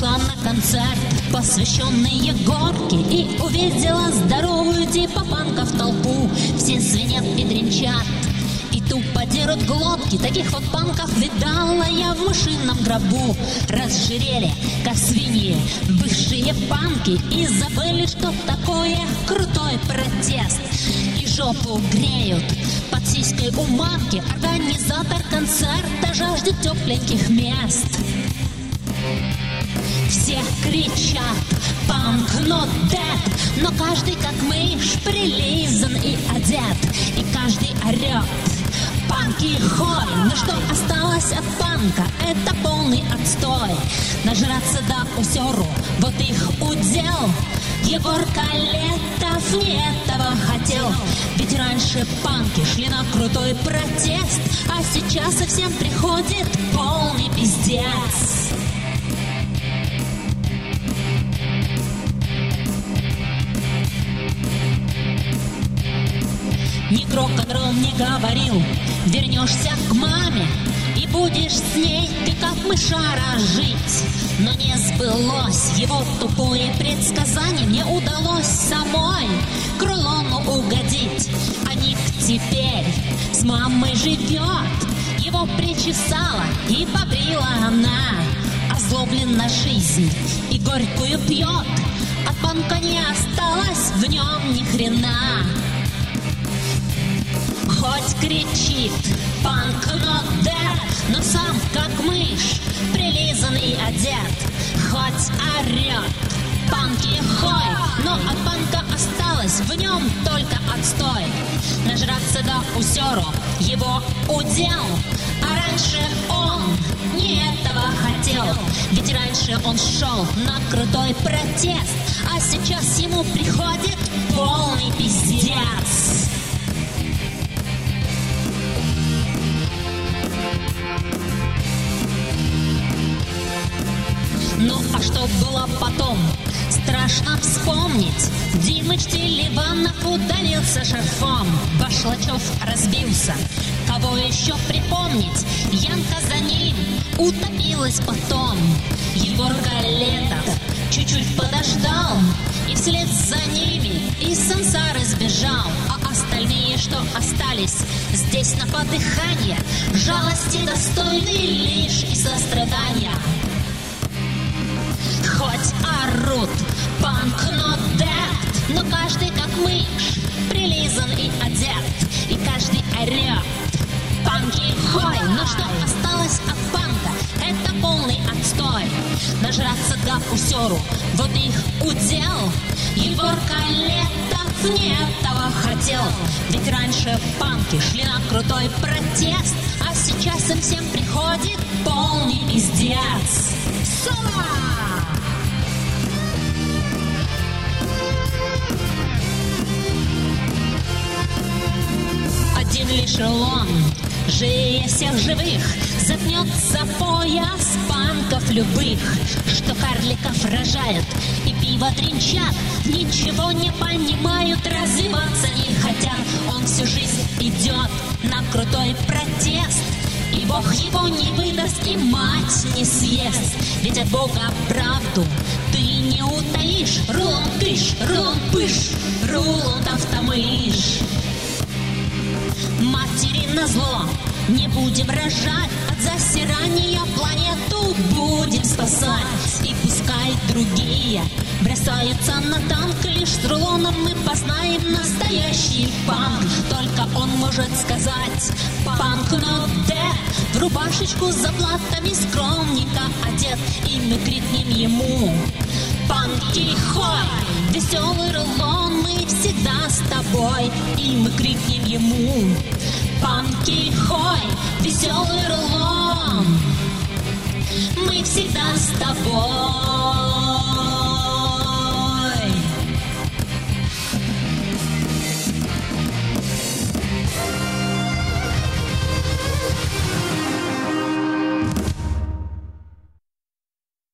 Пришла на концерт, посвященный Егорке, и увидела здоровую типа панка в толпу. Все звенят и дренчат, и тупо дерут глотки. Таких вот панков видала я в мышином гробу. Разжирели, как свиньи, бывшие панки, и забыли, что такое крутой протест. И жопу греют под сиськой у мамки. Организатор концерта жаждет тепленьких мест. Все кричат «Панк not dead», но каждый как мышь прилизан и одет, и каждый орет «Панки хой!». Но что осталось от панка, это полный отстой. Нажраться до усеру, вот их удел. Егорка Летов не этого хотел. Ведь раньше панки шли на крутой протест, а сейчас и всем приходит полный пиздец. Ни рок-н-ролл не говорил, вернешься к маме и будешь с ней ты как мышара жить. Но не сбылось его тупое предсказание, не удалось самой к Рулону угодить. А Ник теперь с мамой живет, его причесала и побрила она. Озлоблена жизнь и горькую пьет, от панка не осталось в нем ни хрена. Хоть кричит «Панк not dead», но сам как мышь прилизан и одет. Хоть орет «Панки хой», но от панка осталось в нем только отстой. Нажраться до усеру его удел, а раньше он не этого хотел. Ведь раньше он шел на крутой протест, а сейчас ему приходит полный пиздец. Ну а что было потом, страшно вспомнить. Димыч Ливанов удалился шарфом, Башлачев разбился, кого еще припомнить? Янка за ним утопилась потом. Егорка Летов чуть-чуть подождал, и вслед за ними из сансары сбежал. А остальные, что остались здесь на подыхание, жалости достойны лишь и сострадания. Хоть орут «Панк not dead», но каждый как мышь прилизан и одет, и каждый орет «Панки хой!». Но что осталось от панка, это полный отстой. Нажраться до усеру, вот их удел. Егорка Летов не этого хотел. Ведь раньше панки шли на крутой протест, а сейчас им всем приходит полный пиздец. Сова! Один лишь Рулон, живее всех живых, заткнет за пояс панков любых, что карликов рожают и пиво тринчат, ничего не понимают, развиваться не хотят. Он всю жизнь идет на крутой протест, и Бог его не выдаст, и мать не съест. Ведь от Бога правду ты не утаишь. Рулон кыш, Рулон пыш, Рулон автомыш. Матери назло не будем рожать, от засирания планету будем спасать. И пускай другие бросаются на танк, лишь с Рулоном мы познаем настоящий панк. Только он может сказать «Панк not dead», в рубашечку с заплатами скромненько одет, и мы крикнем ему «Панки хой!». Веселый Рулон, мы всегда с тобой, и мы крикнем ему «Панки хой!». Веселый Рулон, мы всегда с тобой.